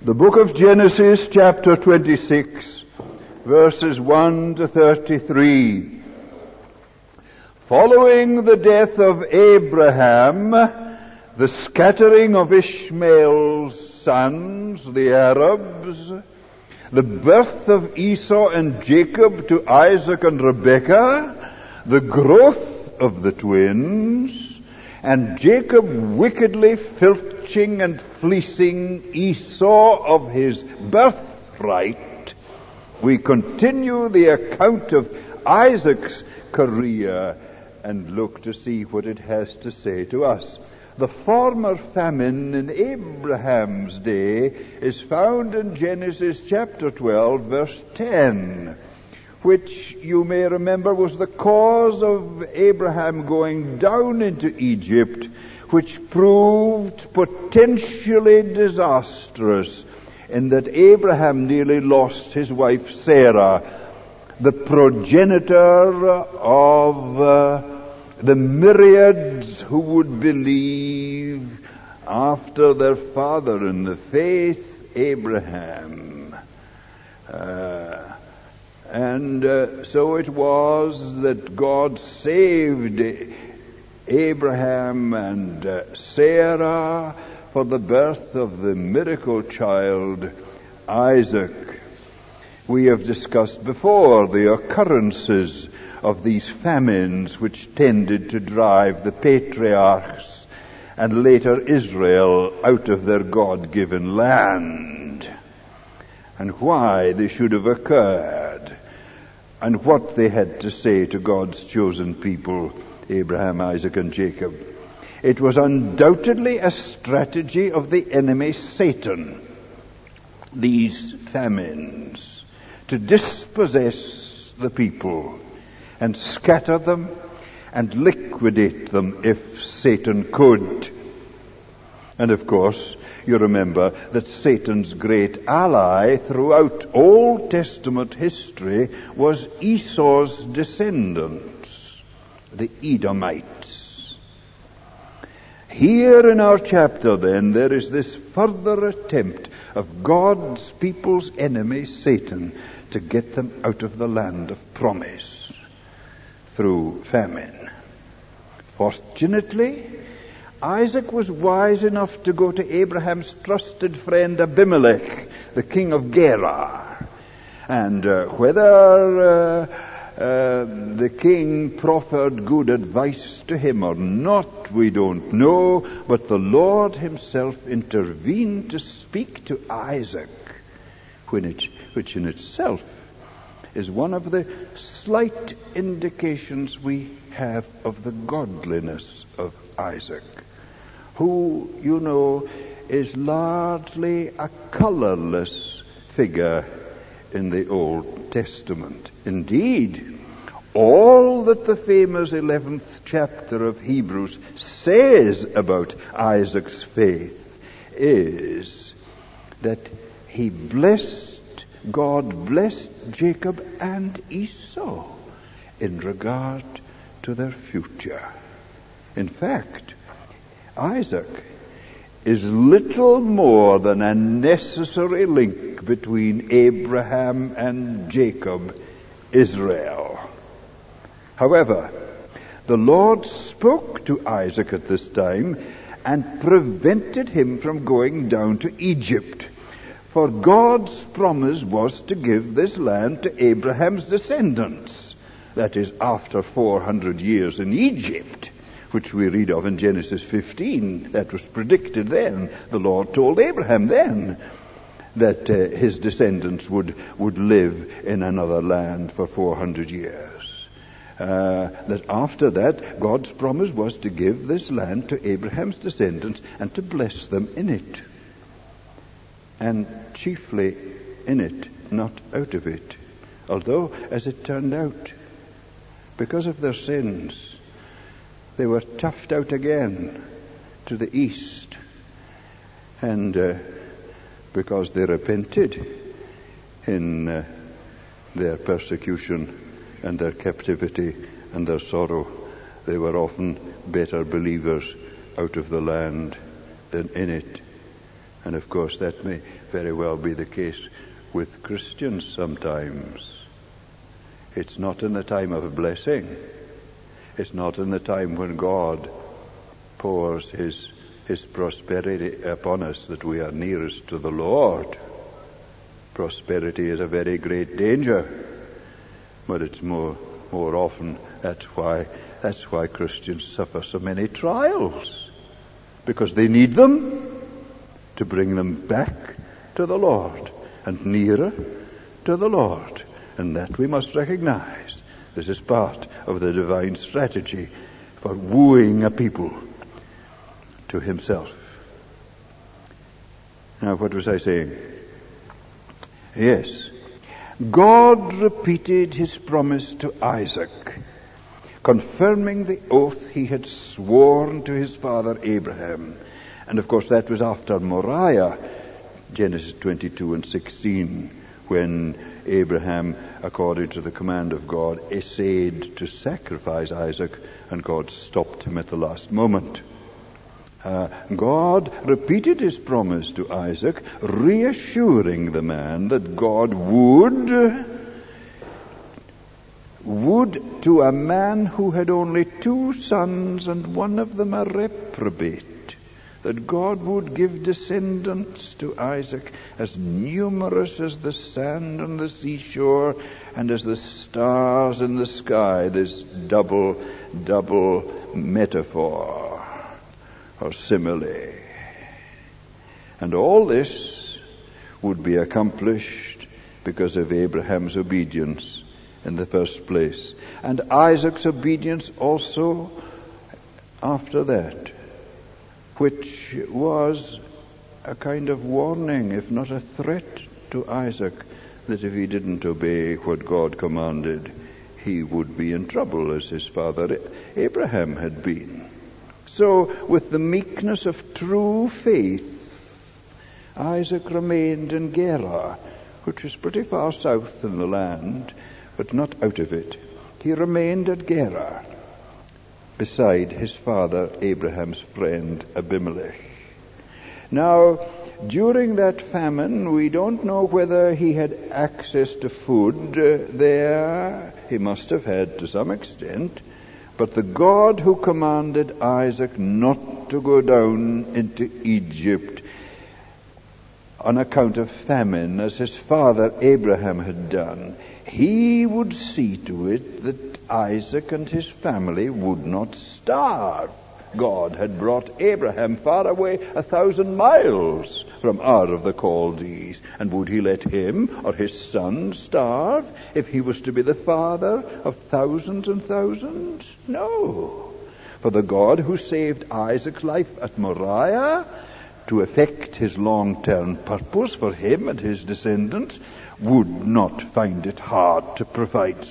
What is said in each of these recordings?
The book of Genesis, chapter 26, verses 1 to 33. Following the death of Abraham, the scattering of Ishmael's sons, the Arabs, the birth of Esau and Jacob to Isaac and Rebekah, the growth of the twins, and Jacob wickedly filching and fleecing Esau of his birthright, we continue the account of Isaac's career and look to see what it has to say to us. The former famine in Abraham's day is found in Genesis chapter 12, verse 10, which you may remember was the cause of Abraham going down into Egypt, which proved potentially disastrous in that Abraham nearly lost his wife Sarah, the progenitor of the myriads who would believe after their father in the faith, Abraham. So it was that God saved Abraham and Sarah for the birth of the miracle child, Isaac. We have discussed before the occurrences of these famines which tended to drive the patriarchs and later Israel out of their God-given land, and why they should have occurred, and what they had to say to God's chosen people, Abraham, Isaac, and Jacob. It was undoubtedly a strategy of the enemy Satan, these famines, to dispossess the people and scatter them and liquidate them if Satan could. And of course, you remember that Satan's great ally throughout Old Testament history was Esau's descendants, the Edomites. Here in our chapter, then, there is this further attempt of God's people's enemy, Satan, to get them out of the land of promise through famine. Fortunately, Isaac was wise enough to go to Abraham's trusted friend Abimelech, the king of Gerar. And whether the king proffered good advice to him or not, we don't know, but the Lord himself intervened to speak to Isaac, which in itself is one of the slight indications we have of the godliness of Isaac, who, you know, is largely a colorless figure in the Old Testament. Indeed, all that the famous 11th chapter of Hebrews says about Isaac's faith is that God blessed Jacob and Esau in regard to their future. In fact, Isaac is little more than a necessary link between Abraham and Jacob, Israel. However, the Lord spoke to Isaac at this time and prevented him from going down to Egypt. For God's promise was to give this land to Abraham's descendants. That is, after 400 years in Egypt, which we read of in Genesis 15. That was predicted then. The Lord told Abraham then that his descendants would live in another land for 400 years. That after that, God's promise was to give this land to Abraham's descendants and to bless them in it. And chiefly in it, not out of it. Although, as it turned out, because of their sins, they were tuffed out again to the east. And because they repented in their persecution and their captivity and their sorrow, they were often better believers out of the land than in it. And of course that may very well be the case with Christians sometimes. It's not in the time of blessing. It's not in the time when God pours His prosperity upon us that we are nearest to the Lord. Prosperity is a very great danger, but it's more often that's why Christians suffer so many trials, because they need them to bring them back to the Lord and nearer to the Lord. And that we must recognize. This is part of the divine strategy for wooing a people to Himself. Now, what was I saying? Yes. God repeated His promise to Isaac, confirming the oath He had sworn to his father Abraham. And of course that was after Moriah, Genesis 22:16, when Abraham, according to the command of God, essayed to sacrifice Isaac, and God stopped him at the last moment. God repeated His promise to Isaac, reassuring the man that God would to a man who had only 2 sons and one of them a reprobate, that God would give descendants to Isaac as numerous as the sand on the seashore and as the stars in the sky. This double metaphor or simile. And all this would be accomplished because of Abraham's obedience in the first place, and Isaac's obedience also after that, which was a kind of warning, if not a threat, to Isaac, that if he didn't obey what God commanded, he would be in trouble, as his father Abraham had been. So, with the meekness of true faith, Isaac remained in Gerar, which was pretty far south in the land, but not out of it. He remained at Gerar, beside his father Abraham's friend Abimelech. Now, during that famine, we don't know whether he had access to food there. He must have had to some extent. But the God who commanded Isaac not to go down into Egypt on account of famine, as his father Abraham had done, He would see to it that Isaac and his family would not starve. God had brought Abraham far away 1,000 miles from Ur of the Chaldees, and would he let him or his son starve if he was to be the father of thousands and thousands? No. For the God who saved Isaac's life at Moriah to effect his long-term purpose for him and his descendants would not find it hard to provide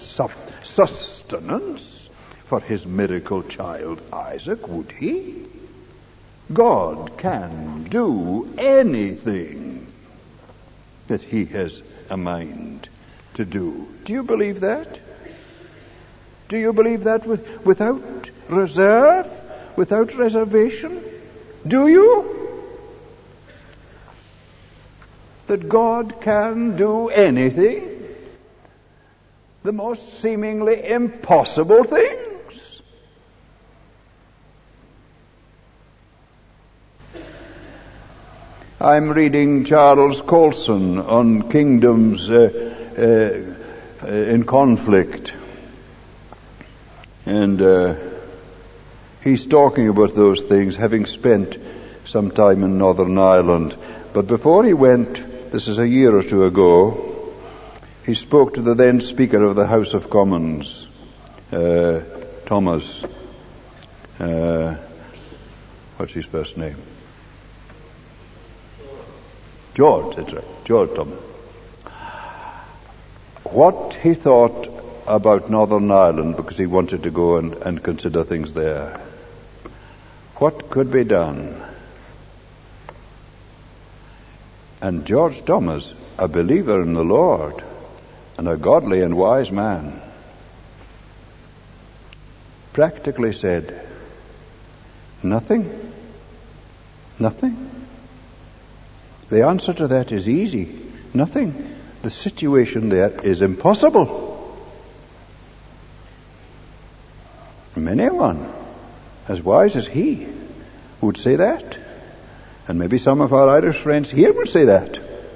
sustenance for his miracle child Isaac, would he? God can do anything that He has a mind to do. Do you believe that? Do you believe that without reserve, without reservation? Do you? That God can do anything? The most seemingly impossible things? I'm reading Charles Colson on kingdoms in conflict. And he's talking about those things, having spent some time in Northern Ireland. But before he went, this is a year or two ago, he spoke to the then Speaker of the House of Commons, Thomas. What's his first name? George, that's right, George Thomas. What he thought about Northern Ireland, because he wanted to go and consider things there. What could be done? And George Thomas, a believer in the Lord, and a godly and wise man, practically said, nothing. Nothing. The answer to that is easy. Nothing. The situation there is impossible. Many a one, as wise as he, would say that. And maybe some of our Irish friends here would say that.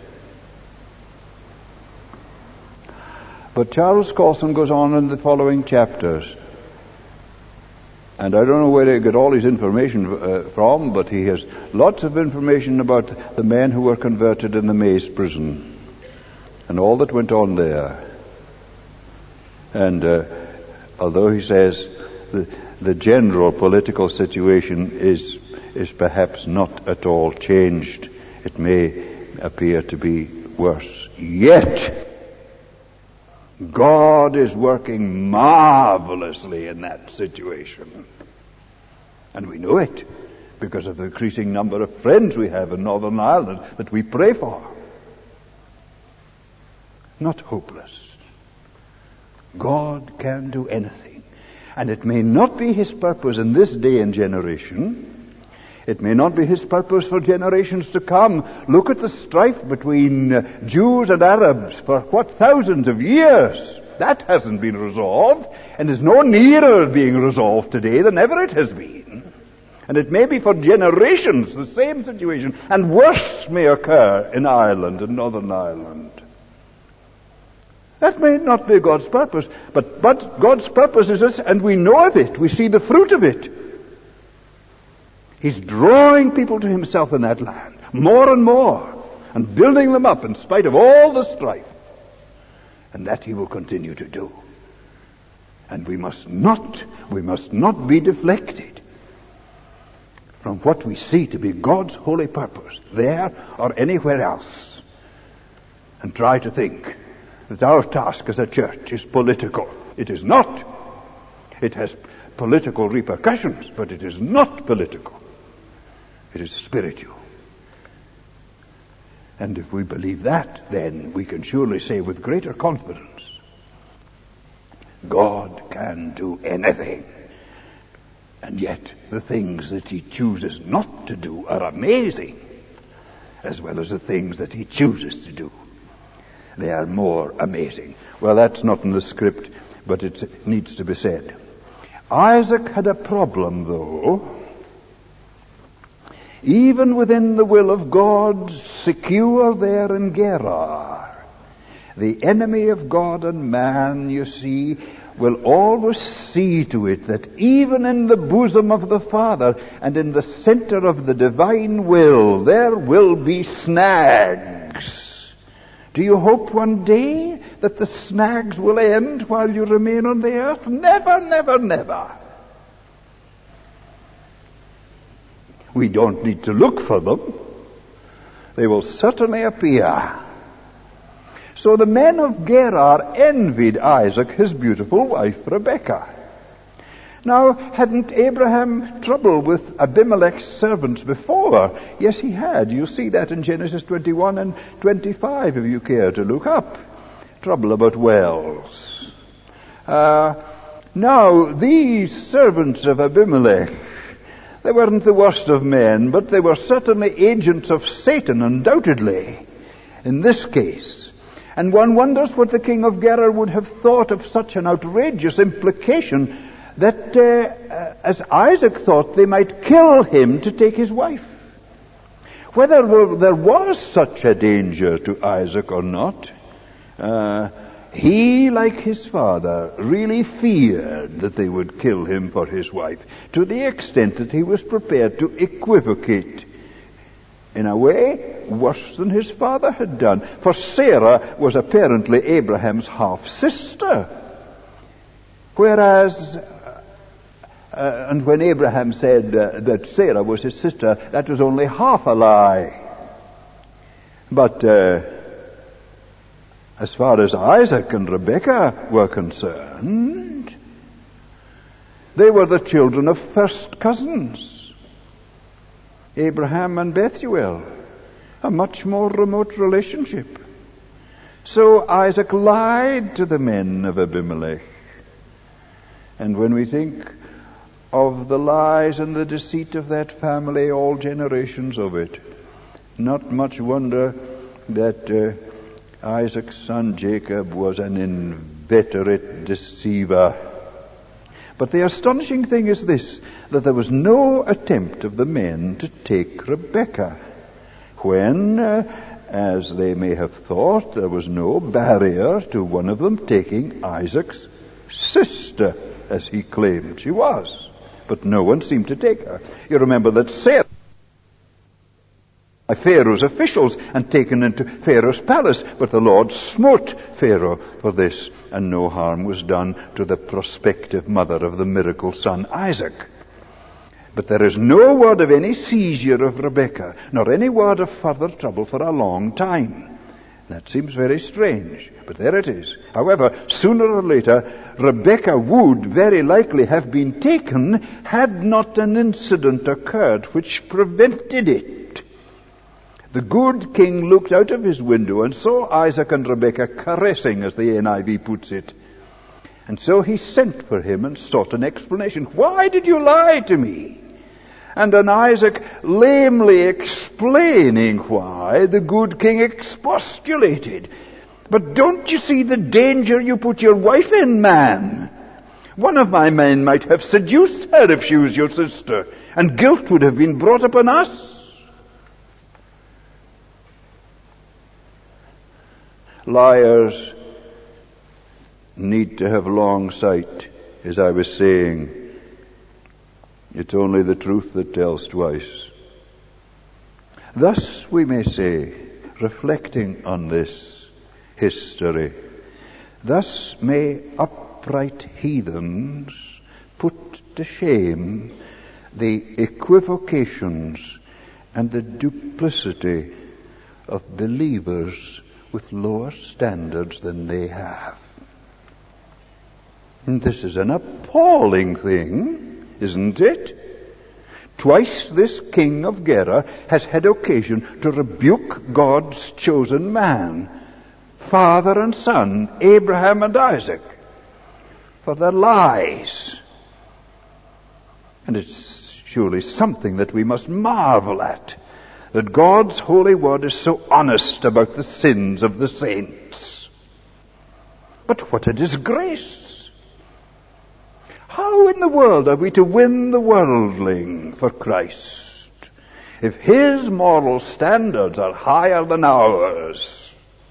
But Charles Colson goes on in the following chapters. And I don't know where he got all his information from, but he has lots of information about the men who were converted in the Maze prison and all that went on there. And although he says the general political situation is perhaps not at all changed, it may appear to be worse. Yet, God is working marvelously in that situation. And we know it because of the increasing number of friends we have in Northern Ireland that we pray for. Not hopeless. God can do anything. And it may not be his purpose in this day and generation. It may not be his purpose for generations to come. Look at the strife between Jews and Arabs for thousands of years. That hasn't been resolved, and is no nearer being resolved today than ever it has been. And it may be for generations the same situation, and worse may occur in Ireland and Northern Ireland. That may not be God's purpose, but God's purpose is this, and we know of it. We see the fruit of it. He's drawing people to himself in that land, more and more, and building them up in spite of all the strife. And that he will continue to do. And we must not be deflected from what we see to be God's holy purpose, there or anywhere else, and try to think that our task as a church is political. It is not. It has political repercussions, but it is not political. It is spiritual. And if we believe that, then we can surely say with greater confidence, God can do anything. And yet the things that he chooses not to do are amazing, as well as the things that he chooses to do. They are more amazing. Well, that's not in the script, but it needs to be said. Isaac had a problem, though. Even within the will of God, secure there in Gerar, the enemy of God and man, you see, will always see to it that even in the bosom of the Father and in the center of the divine will, there will be snags. Do you hope one day that the snags will end while you remain on the earth? Never, never, never. We don't need to look for them. They will certainly appear. So the men of Gerar envied Isaac his beautiful wife Rebekah. Now, hadn't Abraham trouble with Abimelech's servants before? Yes, he had. You'll see that in Genesis 21 and 25 if you care to look up. Trouble about wells. Now, these servants of Abimelech, they weren't the worst of men, but they were certainly agents of Satan, undoubtedly, in this case. And one wonders what the king of Gerar would have thought of such an outrageous implication that, as Isaac thought, they might kill him to take his wife. Whether there was such a danger to Isaac or not, he, like his father, really feared that they would kill him for his wife, to the extent that he was prepared to equivocate in a way worse than his father had done. For Sarah was apparently Abraham's half-sister. Whereas, and when Abraham said that Sarah was his sister, that was only half a lie. But as far as Isaac and Rebekah were concerned, they were the children of first cousins, Abraham and Bethuel, a much more remote relationship. So Isaac lied to the men of Abimelech. And when we think of the lies and the deceit of that family, all generations of it, Not much wonder that Isaac's son Jacob was an inveterate deceiver. But the astonishing thing is this, that there was no attempt of the men to take Rebekah, when, as they may have thought, there was no barrier to one of them taking Isaac's sister, as he claimed she was. But no one seemed to take her. You remember that Sarah by Pharaoh's officials and taken into Pharaoh's palace, but the Lord smote Pharaoh for this, and no harm was done to the prospective mother of the miracle son Isaac. But there is no word of any seizure of Rebekah, nor any word of further trouble for a long time. That seems very strange, but there it is. However, sooner or later, Rebekah would very likely have been taken had not an incident occurred which prevented it. The good king looked out of his window and saw Isaac and Rebekah caressing, as the NIV puts it. And so he sent for him and sought an explanation. Why did you lie to me? And on Isaac lamely explaining why, the good king expostulated. But don't you see the danger you put your wife in, man? One of my men might have seduced her if she was your sister, and guilt would have been brought upon us. Liars need to have long sight, as I was saying. It's only the truth that tells twice. Thus we may say, reflecting on this history, thus may upright heathens put to shame the equivocations and the duplicity of believers with lower standards than they have. And this is an appalling thing, isn't it? Twice this king of Gerar has had occasion to rebuke God's chosen man, father and son, Abraham and Isaac, for their lies. And it's surely something that we must marvel at, that God's holy word is so honest about the sins of the saints. But what a disgrace! How in the world are we to win the worldling for Christ if his moral standards are higher than ours?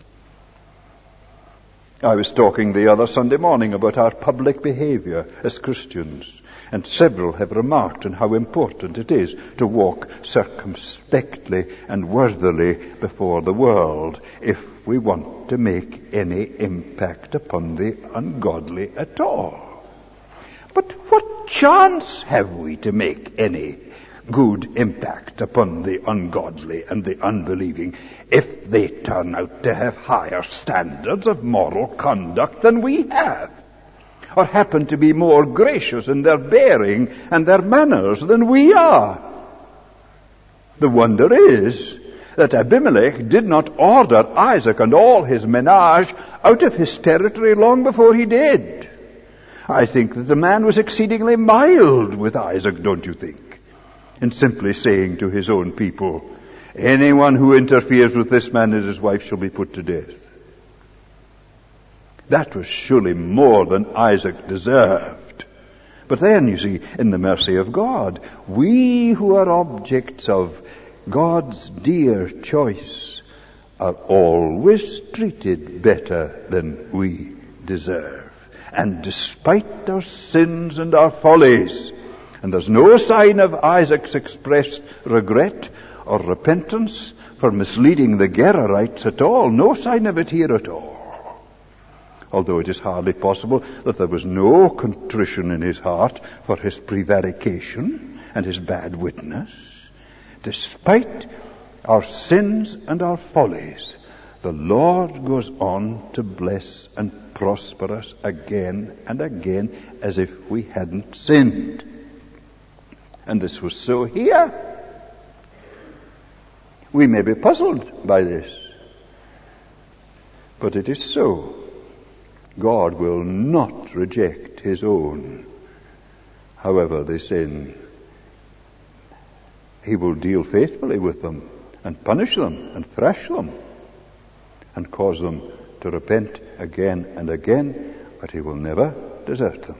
I was talking the other Sunday morning about our public behavior as Christians, and several have remarked on how important it is to walk circumspectly and worthily before the world if we want to make any impact upon the ungodly at all. But what chance have we to make any good impact upon the ungodly and the unbelieving if they turn out to have higher standards of moral conduct than we have, or happen to be more gracious in their bearing and their manners than we are? The wonder is that Abimelech did not order Isaac and all his menage out of his territory long before he did. I think that the man was exceedingly mild with Isaac, don't you think? In simply saying to his own people, anyone who interferes with this man and his wife shall be put to death. That was surely more than Isaac deserved. But then, you see, in the mercy of God, we who are objects of God's dear choice are always treated better than we deserve. And despite our sins and our follies, and there's no sign of Isaac's expressed regret or repentance for misleading the Gerarites at all, no sign of it here at all. Although it is hardly possible that there was no contrition in his heart for his prevarication and his bad witness. Despite our sins and our follies, the Lord goes on to bless and prosper us again and again as if we hadn't sinned. And this was so here. We may be puzzled by this, but it is so. God will not reject his own, however they sin. He will deal faithfully with them and punish them and thrash them and cause them to repent again and again, but he will never desert them.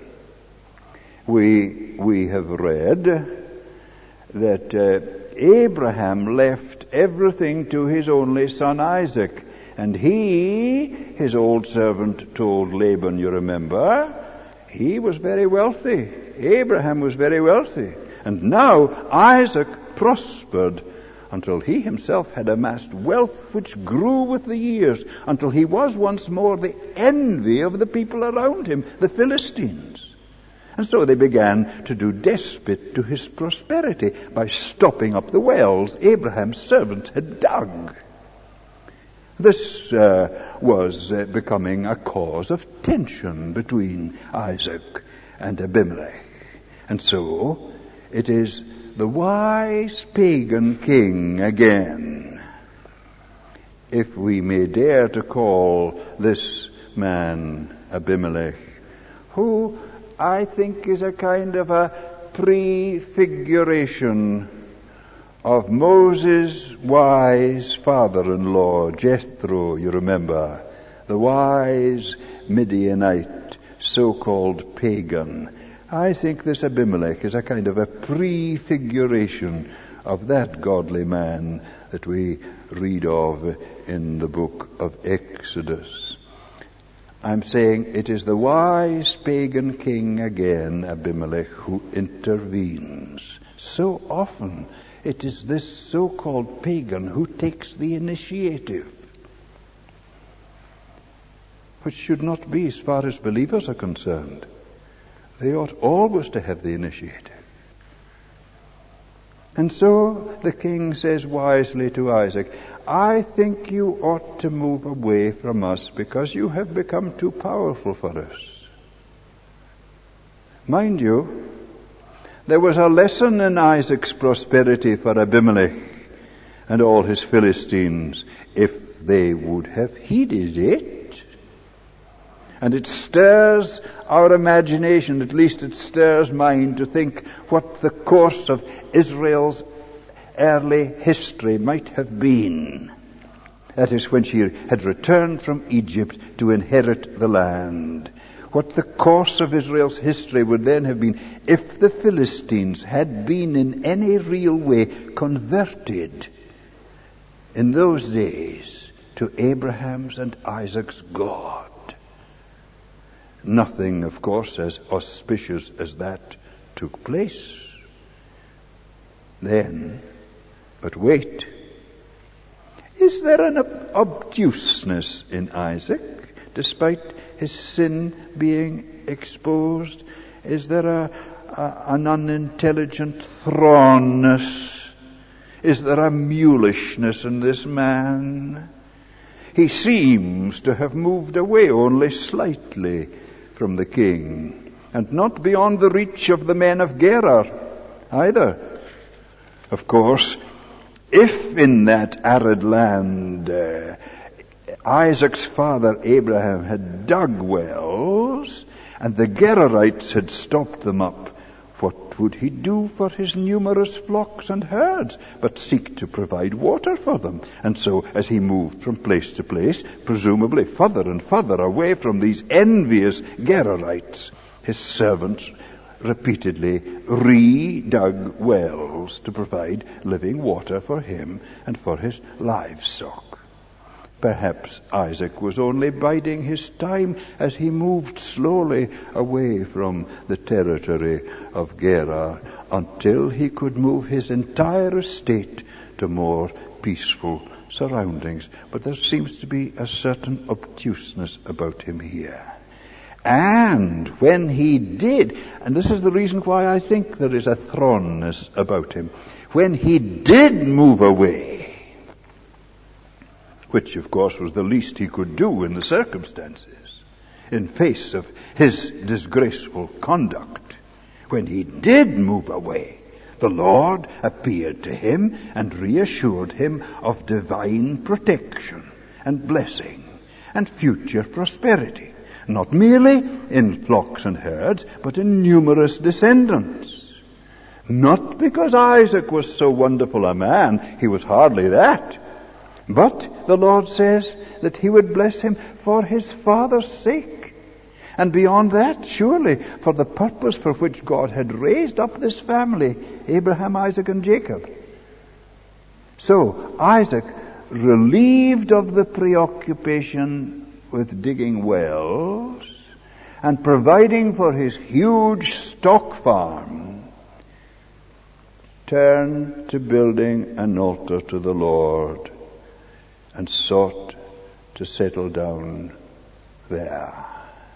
We have read that Abraham left everything to his only son Isaac, and he, his old servant, told Laban, you remember, he was very wealthy. Abraham was very wealthy. And now Isaac prospered until he himself had amassed wealth which grew with the years, until he was once more the envy of the people around him, the Philistines. And so they began to do despite to his prosperity by stopping up the wells Abraham's servants had dug. This was becoming a cause of tension between Isaac and Abimelech. And so it is the wise pagan king again, if we may dare to call this man Abimelech, who I think is a kind of a prefiguration of Moses' wise father-in-law, Jethro, you remember, the wise Midianite, so-called pagan. I think this Abimelech is a kind of a prefiguration of that godly man that we read of in the book of Exodus. I'm saying it is the wise pagan king again, Abimelech, who intervenes. So often it is this so-called pagan who takes the initiative, which should not be as far as believers are concerned. They ought always to have the initiative. And so the king says wisely to Isaac, I think you ought to move away from us because you have become too powerful for us. Mind you, there was a lesson in Isaac's prosperity for Abimelech and all his Philistines if they would have heeded it. And it stirs our imagination, at least it stirs mine, to think what the course of Israel's early history might have been. That is, when she had returned from Egypt to inherit the land. What the course of Israel's history would then have been if the Philistines had been in any real way converted in those days to Abraham's and Isaac's God. Nothing, of course, as auspicious as that took place then. But wait. Is there an obtuseness in Isaac, despite his sin being exposed? Is there an unintelligent thrownness? Is there a mulishness in this man? He seems to have moved away only slightly from the king, and not beyond the reach of the men of Gerar either. Of course, if in that arid land Isaac's father Abraham had dug wells and the Gerarites had stopped them up, what would he do for his numerous flocks and herds but seek to provide water for them? And so, as he moved from place to place, presumably further and further away from these envious Gerarites, his servants repeatedly re-dug wells to provide living water for him and for his livestock. Perhaps Isaac was only biding his time as he moved slowly away from the territory of Gerar until he could move his entire estate to more peaceful surroundings. But there seems to be a certain obtuseness about him here. And when he did, and this is the reason why I think there is a thrownness about him, when he did move away, which of course was the least he could do in the circumstances, in face of his disgraceful conduct, when he did move away, the Lord appeared to him and reassured him of divine protection and blessing and future prosperity, not merely in flocks and herds, but in numerous descendants. Not because Isaac was so wonderful a man, he was hardly that. But the Lord says that he would bless him for his father's sake. And beyond that, surely, for the purpose for which God had raised up this family, Abraham, Isaac, and Jacob. So, Isaac, relieved of the preoccupation with digging wells and providing for his huge stock farm, turned to building an altar to the Lord and sought to settle down there.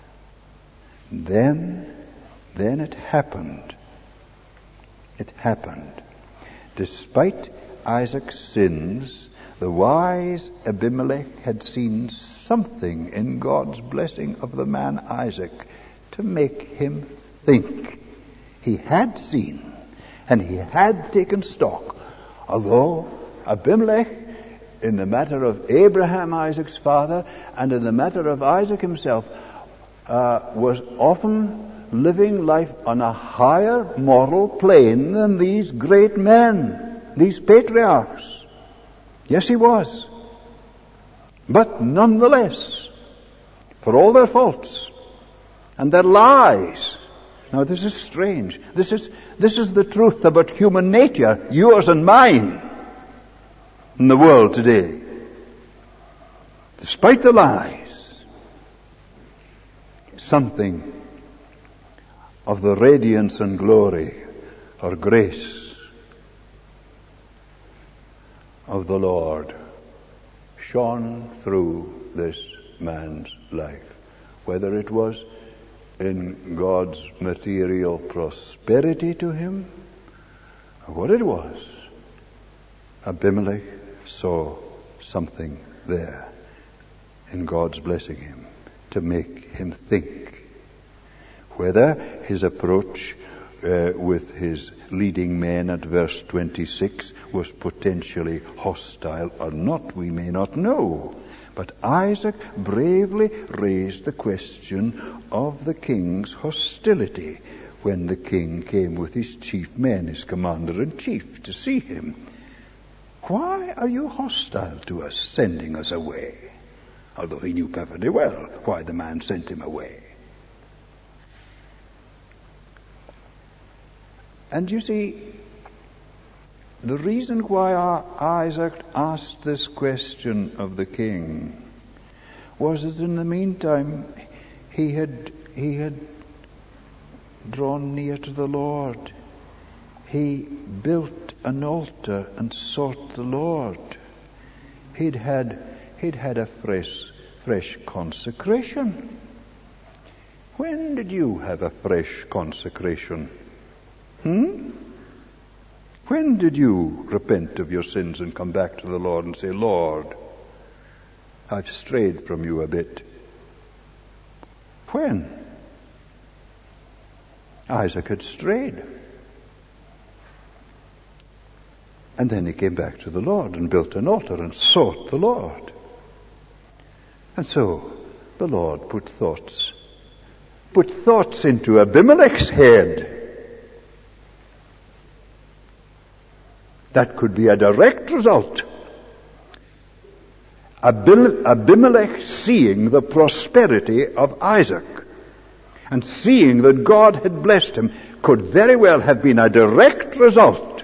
Then it happened. It happened. Despite Isaac's sins, the wise Abimelech had seen something in God's blessing of the man Isaac to make him think. He had seen and he had taken stock. Although Abimelech, in the matter of Abraham, Isaac's father, and in the matter of Isaac himself, was often living life on a higher moral plane than these great men, these patriarchs. Yes, he was. But nonetheless, for all their faults and their lies. Now this is strange. This is the truth about human nature, yours and mine, in the world today. Despite the lies, something of the radiance and glory or grace of the Lord shone through this man's life, whether it was in God's material prosperity to him or what it was. Abimelech saw something there in God's blessing him to make him think. Whether his approach with his leading men at verse 26 was potentially hostile or not, we may not know. But Isaac bravely raised the question of the king's hostility when the king came with his chief men, his commander-in-chief, to see him. Why are you hostile to us, sending us away? Although he knew perfectly well why the man sent him away. And you see, the reason why Isaac asked this question of the king was that in the meantime he had drawn near to the Lord. He built an altar and sought the Lord. He'd had a fresh consecration. When did you have a fresh consecration? When did you repent of your sins and come back to the Lord and say, Lord, I've strayed from you a bit? When? Isaac had strayed. And then he came back to the Lord and built an altar and sought the Lord. And so the Lord put thoughts into Abimelech's head. That could be a direct result. Abimelech seeing the prosperity of Isaac and seeing that God had blessed him could very well have been a direct result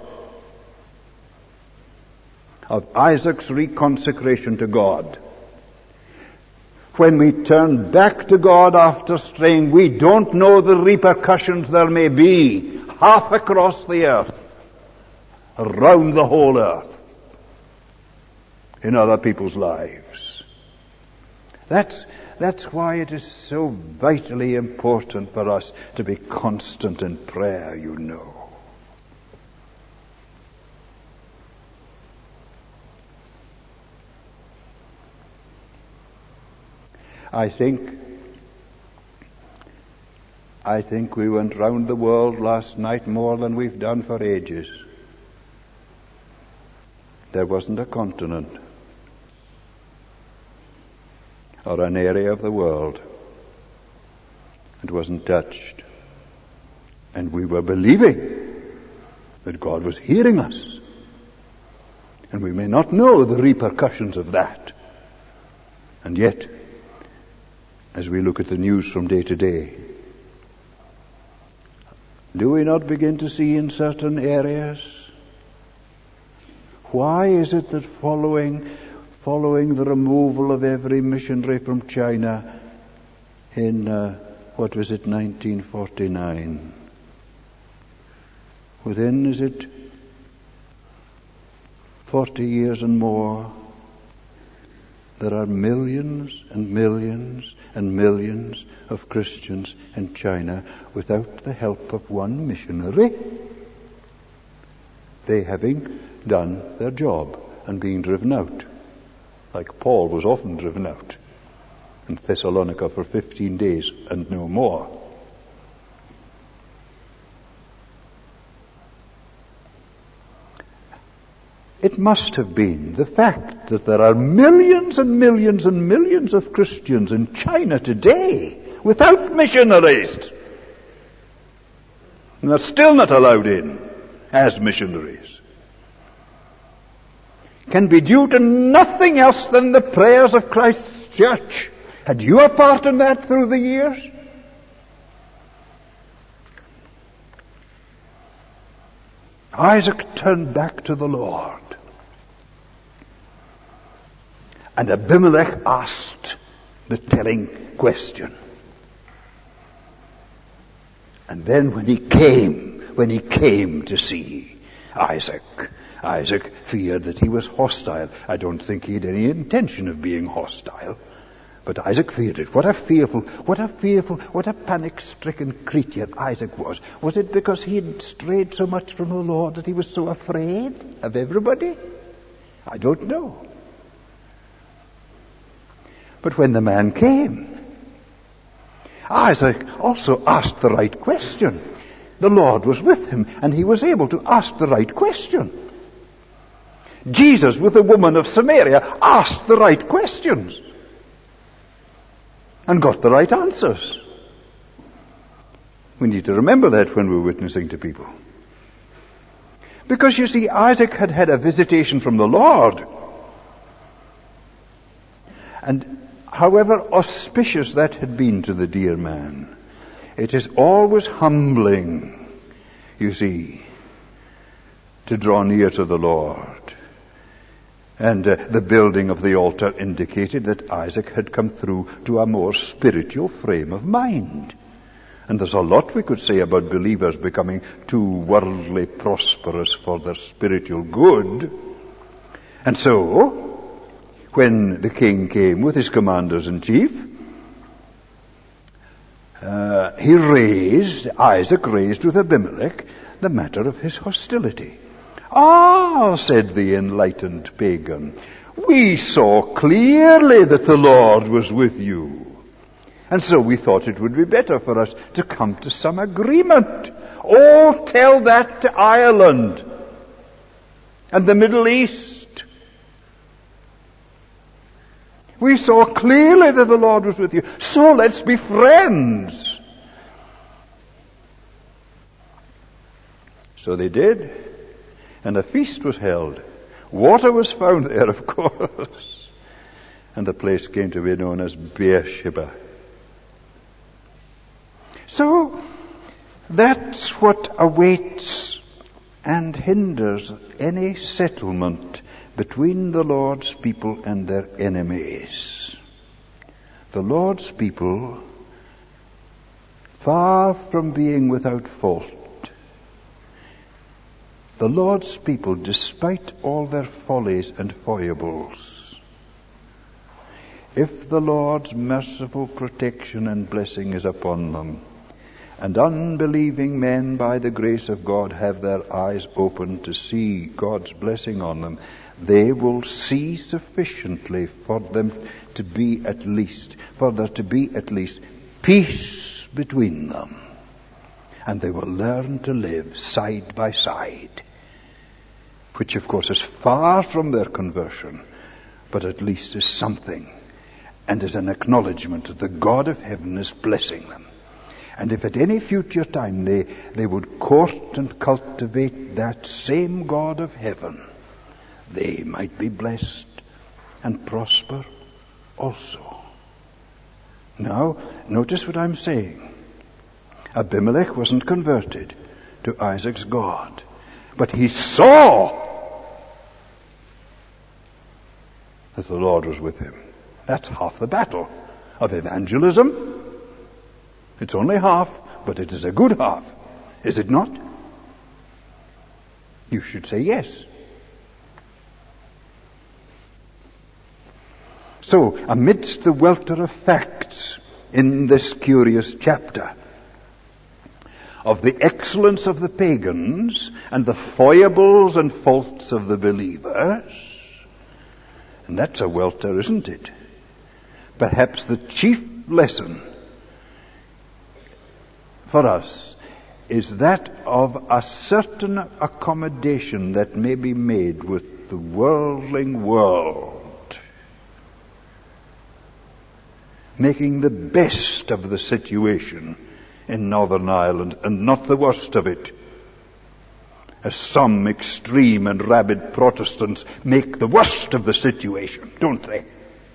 of Isaac's reconsecration to God. When we turn back to God after straying, we don't know the repercussions there may be half across the earth, around the whole earth, in other people's lives. That's why it is so vitally important for us to be constant in prayer, you know. I think we went round the world last night more than we've done for ages. There wasn't a continent or an area of the world that wasn't touched. And we were believing that God was hearing us. And we may not know the repercussions of that. And yet, as we look at the news from day to day, do we not begin to see in certain areas? Why is it that following the removal of every missionary from China in, 1949? Within, is it 40 years and more, there are millions and millions and millions of Christians in China without the help of one missionary, they having done their job and being driven out, like Paul was often driven out in Thessalonica for 15 days and no more. It must have been the fact that there are millions and millions and millions of Christians in China today without missionaries. And they're still not allowed in as missionaries. Can be due to nothing else than the prayers of Christ's church. Had you a part in that through the years? Isaac turned back to the Lord. And Abimelech asked the telling question. And then when he came to see Isaac feared that he was hostile. I don't think he had any intention of being hostile. But Isaac feared it. What a panic-stricken creature Isaac was. Was it because he had strayed so much from the Lord that he was so afraid of everybody? I don't know. But when the man came, Isaac also asked the right question. The Lord was with him, and he was able to ask the right question. Jesus, with the woman of Samaria, asked the right questions and got the right answers. We need to remember that when we're witnessing to people. Because you see, Isaac had had a visitation from the Lord. And however auspicious that had been to the dear man, it is always humbling, you see, to draw near to the Lord. And the building of the altar indicated that Isaac had come through to a more spiritual frame of mind. And there's a lot we could say about believers becoming too worldly prosperous for their spiritual good. And so, when the king came with his commanders-in-chief, Isaac raised with Abimelech the matter of his hostility. "Ah," said the enlightened pagan, "we saw clearly that the Lord was with you. And so we thought it would be better for us to come to some agreement. Oh, tell that to Ireland and the Middle East. We saw clearly that the Lord was with you. So let's be friends." So they did. And a feast was held. Water was found there, of course. And the place came to be known as Beersheba. So, that's what awaits and hinders any settlement between the Lord's people and their enemies. The Lord's people, far from being without fault, the Lord's people, despite all their follies and foibles, if the Lord's merciful protection and blessing is upon them, and unbelieving men by the grace of God have their eyes open to see God's blessing on them, they will see sufficiently for there to be at least peace between them. And they will learn to live side by side, which of course is far from their conversion, but at least is something, and is an acknowledgement that the God of heaven is blessing them. And if at any future time they would court and cultivate that same God of heaven, they might be blessed and prosper also. Now, notice what I'm saying. Abimelech wasn't converted to Isaac's God, but he saw that the Lord was with him. That's half the battle of evangelism. It's only half, but it is a good half. Is it not? You should say yes. So, amidst the welter of facts in this curious chapter of the excellence of the pagans and the foibles and faults of the believers, and that's a welter, isn't it? Perhaps the chief lesson for us is that of a certain accommodation that may be made with the worldling world, making the best of the situation in Northern Ireland and not the worst of it, as some extreme and rabid Protestants make the worst of the situation, don't they?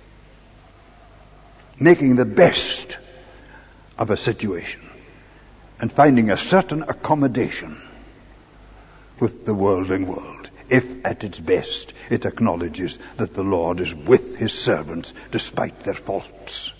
Making the best of a situation and finding a certain accommodation with the worldling world, if at its best it acknowledges that the Lord is with his servants despite their faults.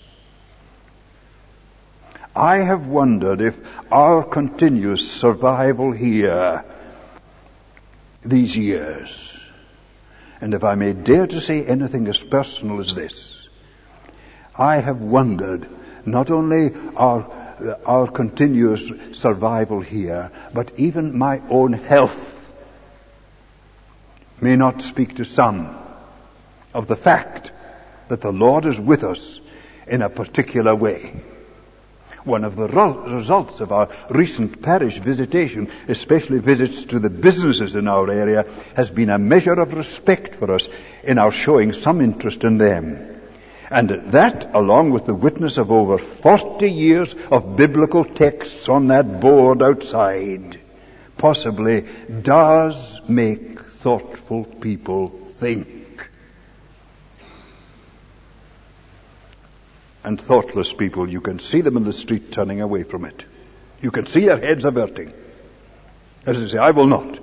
I have wondered if our continuous survival here these years, and if I may dare to say anything as personal as this, I have wondered not only our continuous survival here, but even my own health may not speak to some of the fact that the Lord is with us in a particular way. One of the results of our recent parish visitation, especially visits to the businesses in our area, has been a measure of respect for us in our showing some interest in them. And that, along with the witness of over 40 years of biblical texts on that board outside, possibly does make thoughtful people think. And thoughtless people, you can see them in the street turning away from it. You can see their heads averting. As I say, I will not.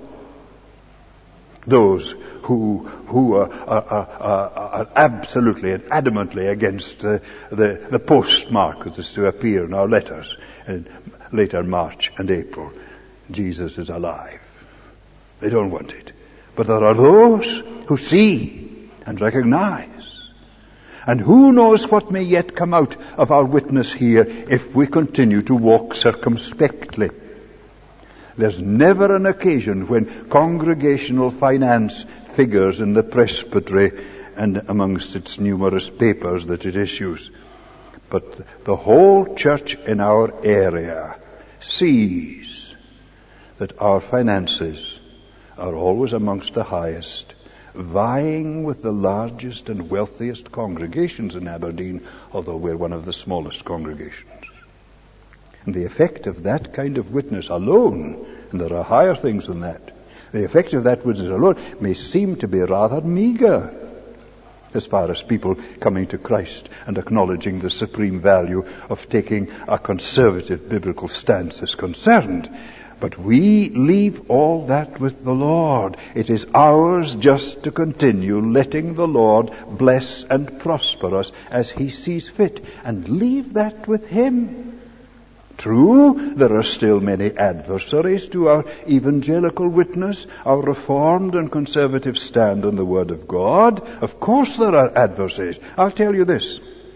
Those who are absolutely and adamantly against the postmark that is to appear in our letters in later March and April. Jesus is alive. They don't want it. But there are those who see and recognize. And who knows what may yet come out of our witness here if we continue to walk circumspectly. There's never an occasion when congregational finance figures in the presbytery and amongst its numerous papers that it issues. But the whole church in our area sees that our finances are always amongst the highest, vying with the largest and wealthiest congregations in Aberdeen, although we're one of the smallest congregations. And the effect of that kind of witness alone, and there are higher things than that, the effect of that witness alone may seem to be rather meager as far as people coming to Christ and acknowledging the supreme value of taking a conservative biblical stance is concerned. But we leave all that with the Lord. It is ours just to continue letting the Lord bless and prosper us as he sees fit, and leave that with him. True, there are still many adversaries to our evangelical witness, our reformed and conservative stand on the Word of God. Of course there are adversaries. I'll tell you this.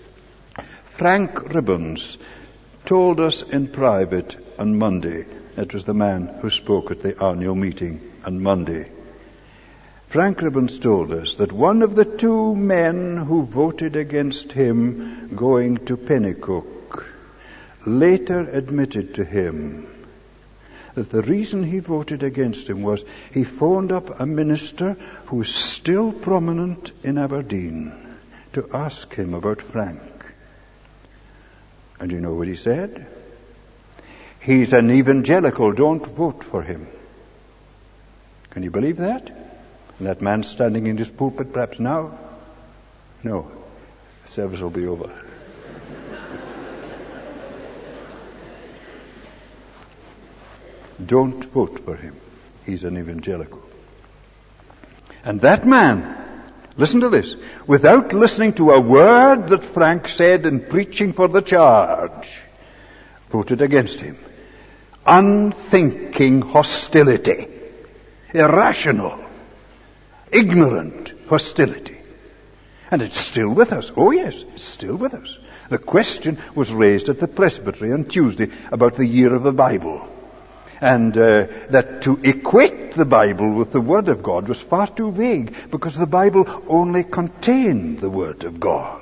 Frank Ribbons told us in private on Monday. It was the man who spoke at the annual meeting on Monday. Frank Ribbons told us that one of the two men who voted against him going to Pennycook later admitted to him that the reason he voted against him was he phoned up a minister who is still prominent in Aberdeen to ask him about Frank. And you know what he said? He's an evangelical. Don't vote for him. Can you believe that? And that man standing in his pulpit perhaps now? No. The service will be over. Don't vote for him. He's an evangelical. And that man, listen to this, without listening to a word that Frank said in preaching for the charge, voted against him. Unthinking hostility. Irrational. Ignorant hostility. And it's still with us. Oh yes, it's still with us. The question was raised at the presbytery on Tuesday about the year of the Bible. And that to equate the Bible with the Word of God was far too vague, because the Bible only contained the Word of God.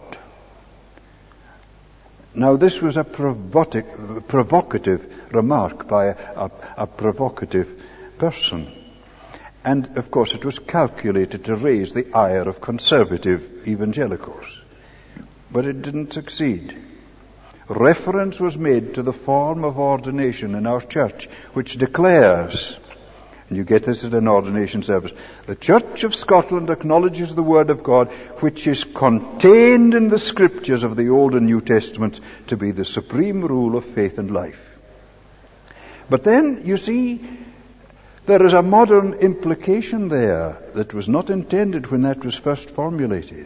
Now this was a provocative remark by a provocative person. And of course it was calculated to raise the ire of conservative evangelicals. But it didn't succeed. Reference was made to the form of ordination in our church, which declares, and you get this at an ordination service, the Church of Scotland acknowledges the Word of God, which is contained in the Scriptures of the Old and New Testaments, to be the supreme rule of faith and life. But then, you see, there is a modern implication there that was not intended when that was first formulated.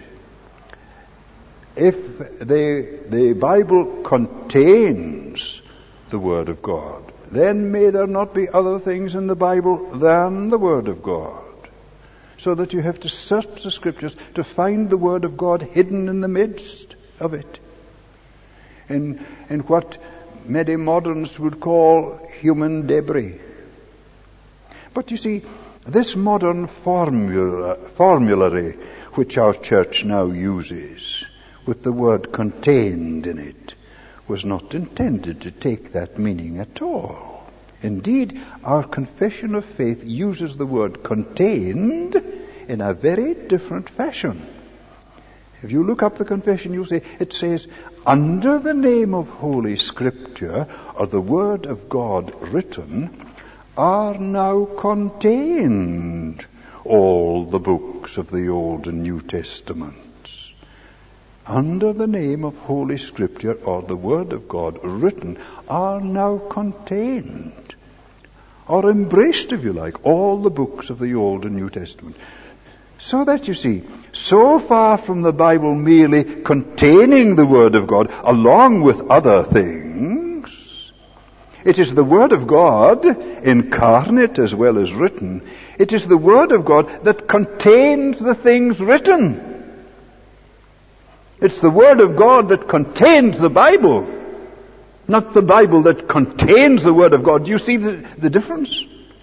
If the Bible contains the Word of God, then may there not be other things in the Bible than the Word of God. So that you have to search the Scriptures to find the Word of God hidden in the midst of it. In what many moderns would call human debris. But you see, this modern formulary which our church now uses, with the word contained in it, was not intended to take that meaning at all. Indeed, our confession of faith uses the word contained in a very different fashion. If you look up the confession, you'll see it says, under the name of Holy Scripture, or the Word of God written, are now contained all the books of the Old and New Testaments. Under the name of Holy Scripture, or the Word of God written, are now contained, or embraced, if you like, all the books of the Old and New Testament. So that, you see, so far from the Bible merely containing the Word of God, along with other things, it is the Word of God, incarnate as well as written. It is the Word of God that contains the things written. It's the Word of God that contains the Bible, not the Bible that contains the Word of God. Do you see the difference?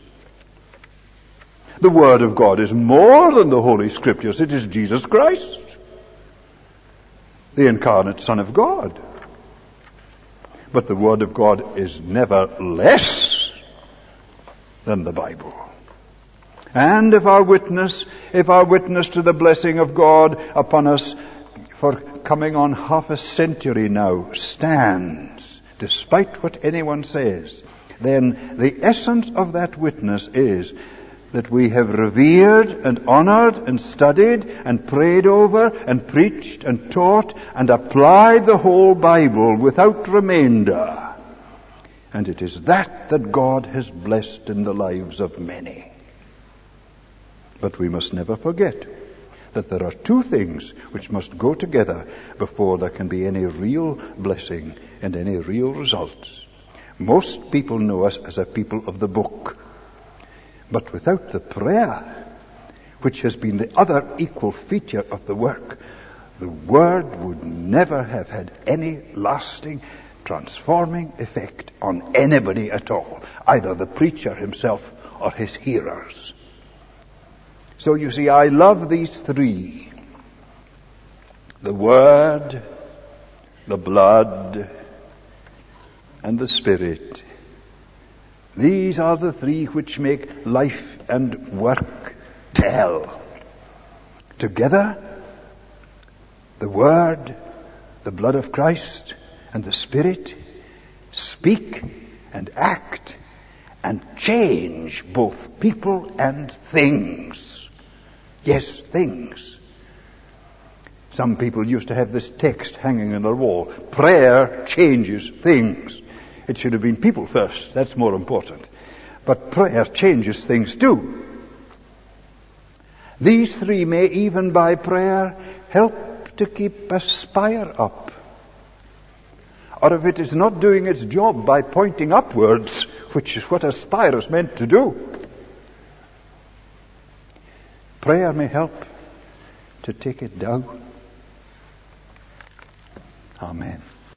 The Word of God is more than the Holy Scriptures. It is Jesus Christ, the incarnate Son of God. But the Word of God is never less than the Bible. And if our witness to the blessing of God upon us for coming on half a century now stands, despite what anyone says, then the essence of that witness is that we have revered and honored and studied and prayed over and preached and taught and applied the whole Bible without remainder. And it is that God has blessed in the lives of many. But we must never forget that there are two things which must go together before there can be any real blessing and any real results. Most people know us as a people of the book. But without the prayer, which has been the other equal feature of the work, the Word would never have had any lasting, transforming effect on anybody at all, either the preacher himself or his hearers. So you see, I love these three: the Word, the blood, and the Spirit. These are the three which make life and work tell. Together, the Word, the blood of Christ, and the Spirit speak and act and change both people and things. Yes, things. Some people used to have this text hanging on their wall. Prayer changes things. It should have been people first. That's more important. But prayer changes things too. These three may even by prayer help to keep a spire up. Or if it is not doing its job, by pointing upwards, which is what a spire is meant to do. Prayer may help to take it down. Amen.